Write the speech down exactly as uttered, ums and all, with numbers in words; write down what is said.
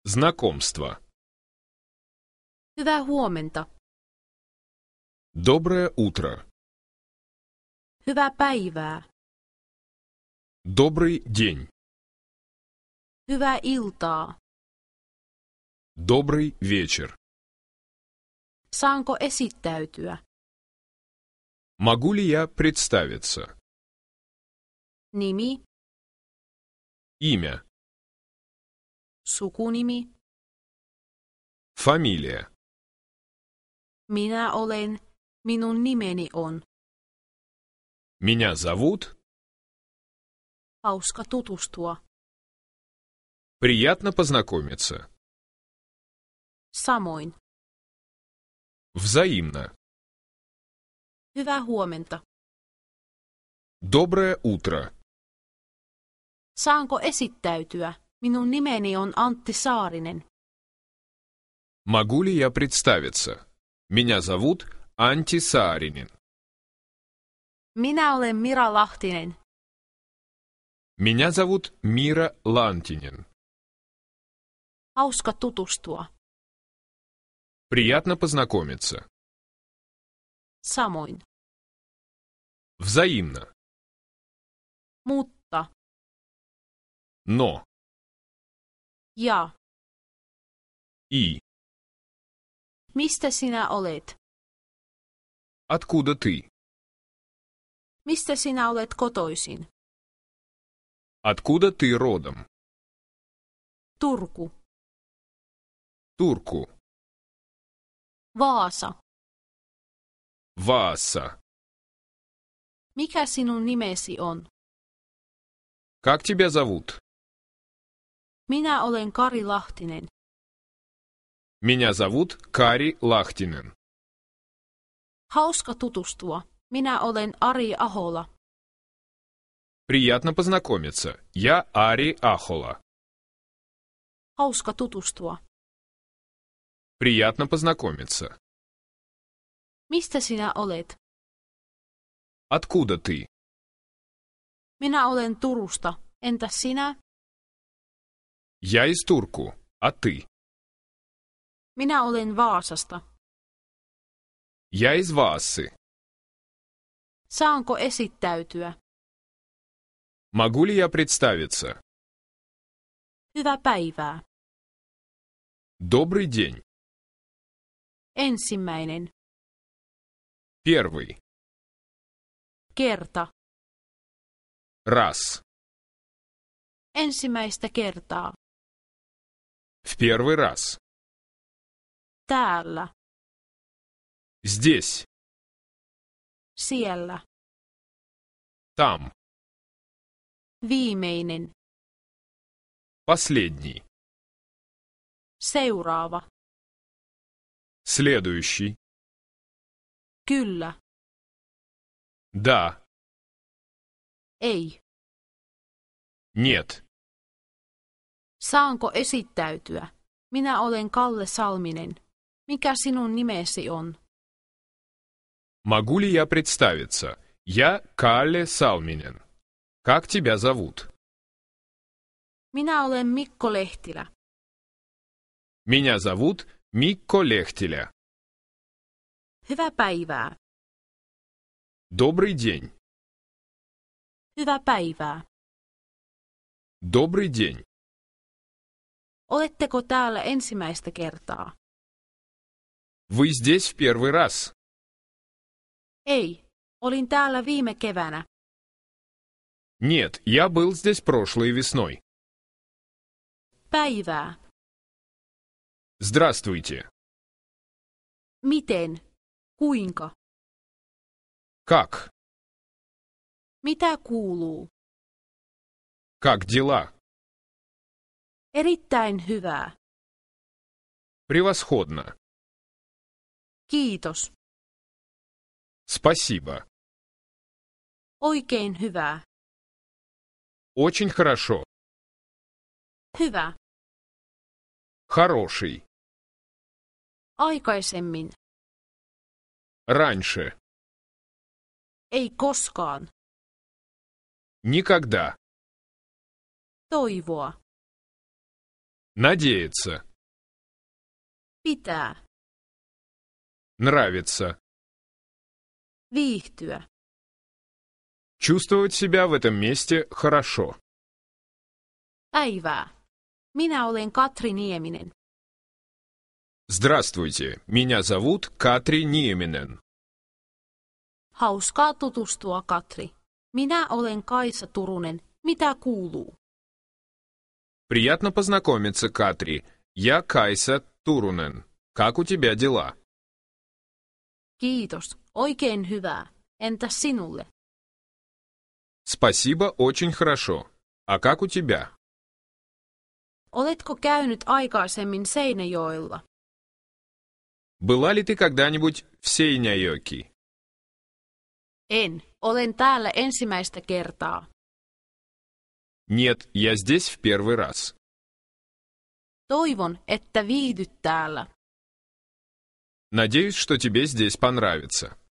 Знакомство. Hyvää huomenta. Доброе утро. Hyvää päivää. Добрый день. Hyvää iltaa. Добрый вечер. Saanko esittäytyä? Могу ли я представиться? Nimi, Имя. sukunimi. Фамилия. Minä olen. Minun nimeni on. Меня зовут. Hauska tutustua. Приятно познакомиться. Samoin. Взаимно. Hyvää huomenta. Доброе утро. Saanko esittäytyä? Minun nimeni on Antti Saarinen. Могу ли я представиться? Меня зовут Анти Сааринин. Minä olen Mira Lahtinen. Меня зовут Мира Лантинин. Hauska tutustua. Приятно познакомиться. Samoin. Взаимно. Mutta. Но. Ja. И. Mistä sinä olet? Откуда ты? Mistä sinä olet kotoisin? Откуда ты родом? Turku. Турку. Vaasa. Вааса. Mikä sinun nimesi on? Как тебя зовут? Minä olen Kari Lahtinen. Меня зовут Кари Лахтинен. Hauska tutustua. Minä olen Ari Ahola. Приятно познакомиться. Я Ари Ахола. Hauska tutustua. Приятно познакомиться. Mistä sinä olet? Откуда ты? Minä olen Turusta. Entäs sinä? Я из Турку. А ты? Minä olen Vaasasta. Я из Ваасы. Saanko esittäytyä? Могу ли я представиться? Hyvää päivää. Добрый день. Ensimmäinen. Первый. Kerta. Раз. Ensimmäistä kertaa. В первый раз. Täällä. Здесь. Siellä. Там. Viimeinen. Последний. Seuraava. Следующий. Kyllä. Да. Ei. Нет. Saanko esittäytyä? Minä olen Kalle Salminen. Mikä sinun nimesi on? Могу ли я представиться? Я Калле Салминен. Как тебя зовут? Minä olen Mikko Lehtilä. Меня зовут Микко Лехтиля. Hyvää päivää. Добрый день. Hyvää päivää. Добрый день. Oletteko täällä ensimmäistä kertaa? Вы здесь в первый раз? Ei. Olin täällä viime keväänä. Нет, я был здесь прошлой весной. Päivää. Здравствуйте. Miten? Kuinka? Как? Mitä kuuluu? Как дела? Erittäin hyvää. Превосходно. Kiitos. Спасибо. Oikein hyvää. Очень хорошо. Hyvä. Хороший. Aikaisemmin. Раньше. Ei koskaan. Никогда. Toivoa. Надеяться. Pitää. Нравится. Viihtyä. Чувствовать себя в этом месте хорошо. Päivää. Minä olen Katri Nieminen. Здравствуйте, меня зовут Катри Ниеминен. Hauskaa tutustua, Katri. Minä olen Kaisa Turunen. Mitä kuuluu? Приятно познакомиться, Катри. Я Кайса Турунен. Как у тебя дела? Kiitos. Oikein hyvää. Entäs sinulle? Спасибо, очень хорошо. А как у тебя? Oletko käynyt aikaisemmin Seinäjoella? Была ли ты когда-нибудь в Сейняйоки? En. Olen täällä ensimmäistä kertaa. Нет, я здесь в первый раз. Toivon, että viihdyt täällä. Надеюсь, что тебе здесь понравится.